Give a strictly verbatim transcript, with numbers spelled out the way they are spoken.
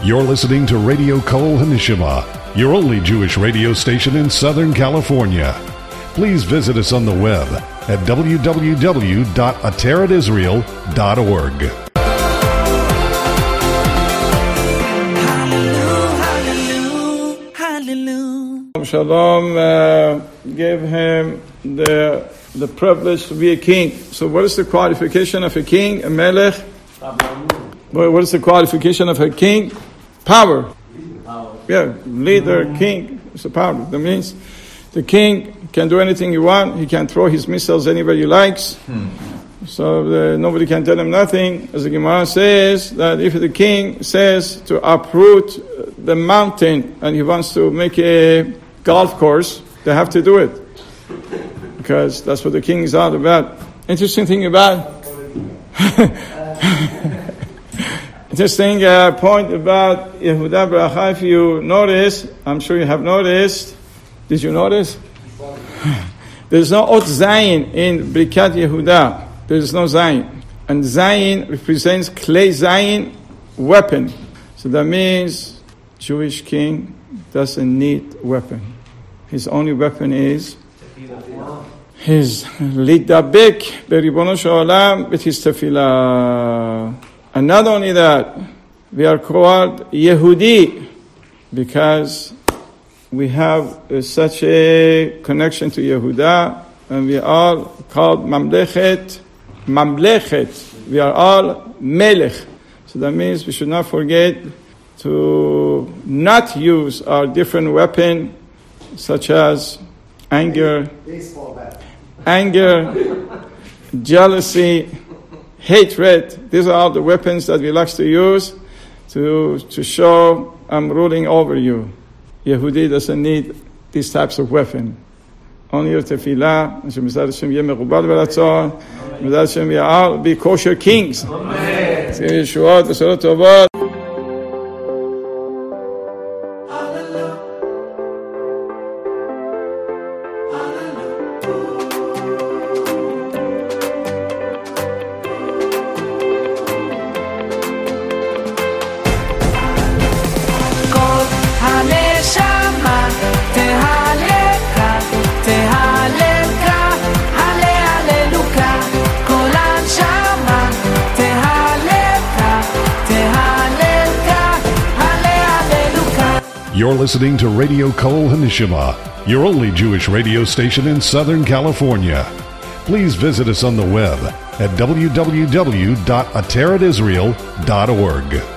You're listening to Radio Kol Hanishima, your only Jewish radio station in Southern California. Please visit us on the web at w w w dot ateret israel dot org. Shalom uh, gave him the the privilege to be a king. So what is the qualification of a king, a melech? What is the qualification of a king? Power. Yeah, leader, king. It's a power. That means the king can do anything he wants. He can throw his missiles anywhere he likes. Hmm. So uh, nobody can tell him nothing. As the Gemara says, that if the king says to uproot the mountain and he wants to make a golf course, they have to do it. Because that's what the king is all about. Interesting thing about... Interesting uh, point about Yehuda Bracha, if you notice, I'm sure you have noticed, did you notice? There's no Ot Zayin in Brikat Yehuda. There's no Zayin. And Zayin represents Klei Zayin, weapon. So that means Jewish king doesn't need weapon. His only weapon is his Lidabek Beribono Shalom with his tefillah. And not only that, we are called Yehudi because we have uh, such a connection to Yehuda, and we are all called Mamlechet, Mamlechet. We are all Melech. So that means we should not forget to not use our different weapon, such as anger, anger, jealousy, hatred. These are all the weapons that we like to use to to show I'm ruling over you. Yehudi doesn't need these types of weapons. Only your tefillah, and Shemizad Hashem yeh merubad v'ratzon, Shemizad Hashem yeh all be kosher kings. Amen. Yeshuot v'sorot tovot. You're listening to Radio Kol Hanishima, your only Jewish radio station in Southern California. Please visit us on the web at w w w dot ateret israel dot org.